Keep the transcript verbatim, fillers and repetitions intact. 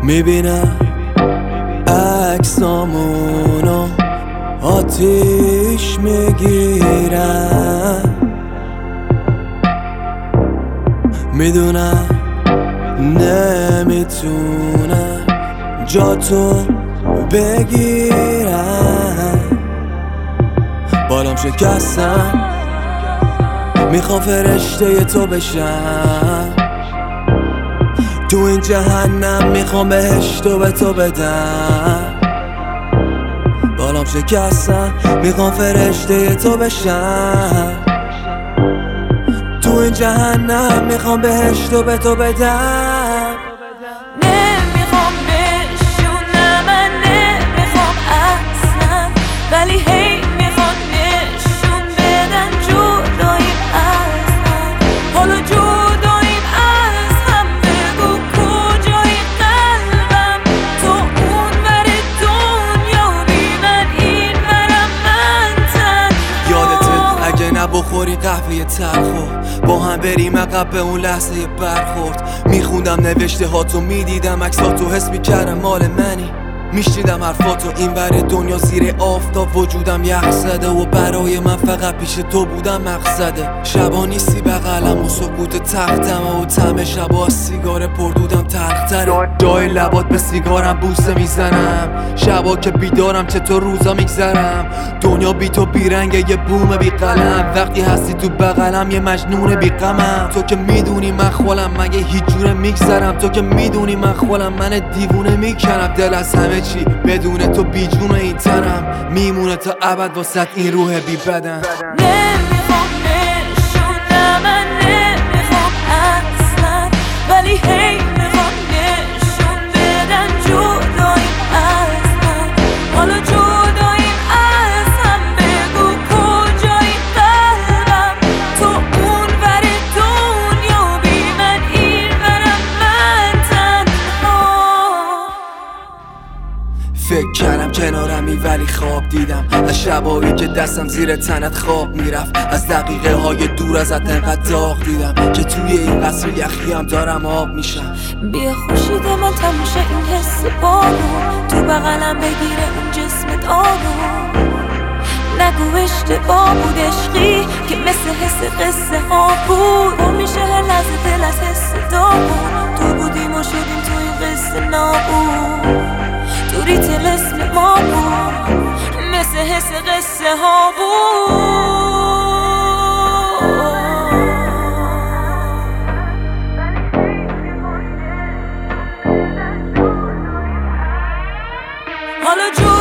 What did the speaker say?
میبینم عکسامونو آتیش میگیرم، میدونم نمیتونم جاتو بگیرم. بالام شکستم، میخوام فرشته تو بشم. تو این جهنم میخوام بهشتو به تو بدم. بالام شکستم، میخوام فرشته تو بشم. تو این جهنم میخوام بهشتو به تو بدم. نمیخوام بشونم، من نمیخوام اصلا، ولی هی میخوام نشون بدن جداییم از هم. حالا جداییم از هم، بگو کجایی قلبم؟ تو اون ور دنیا بی من، این ورم من تنها. یادته اگه نبخوری قهوه تلخو، با هم بریم عقب به اون لحظه برخورد. میخوندم نوشته هاتو، میدیدم عکساتو، حس میکردم مال منی. میشنیدم حرفاتو، این ور دنیا زیر آفتاب وجودم یخ زده و برای من فقط پیش تو بودم مقصده. شبا نیستی بغلم و سکوت تختم و طعم شبا سیگار پردودم تلختره. جای لبات به سیگارم بوسه میزنم، شبا که بیدارم چطور روزا میگذرم. دنیا بی تو بیرنگه، یه بوم بی قلم. وقتی هستی تو بغلم یه مجنون بی غمم. تو که میدونی من خولم، مگه هیچ جوره میگذرم. تو که میدونی من خولم، من دیوونه میکنم. دل از همه چی بدون تو بی جون این تنم، میمونه تا ابد واسه این روح بی بدن. نمیخوام نشونم، من نمیخوام اصلا، ولی هی میخوام نشون بدن جداییم از هم. حالا جداییم از هم، بگو کجایی قلبم؟ تو اون ور دنیا بی من، این ورم من تنها. فکر کردم کنارمی ولی خواب دیدم، از شبایی که دستم زیر تنت خواب میرفت. از دقیقه های دور ازت انقدر داغ دیدم که توی این قصر یخی هم دارم آب میشم. بیا خوشیده من تموشه این حس بارون، تو بغلم بگیره اون جسمت آروم. نگو اشتباه بود عشقی که مثل حس قصه ها بود. پر میشه هر لحظه دل از حس داغون، تو بودیم و شدیم تو این قصه نابود. دوری طلسم ما بود، مثل حس قصه ها بود. حالا جو